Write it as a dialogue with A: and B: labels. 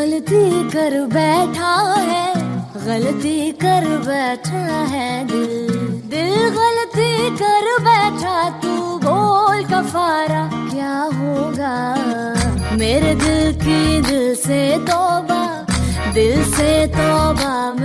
A: गलती कर बैठा है, गलती कर बैठा है दिल गलती कर बैठा। तू बोल कफारा क्या होगा, मेरे दिल की दिल से तौबा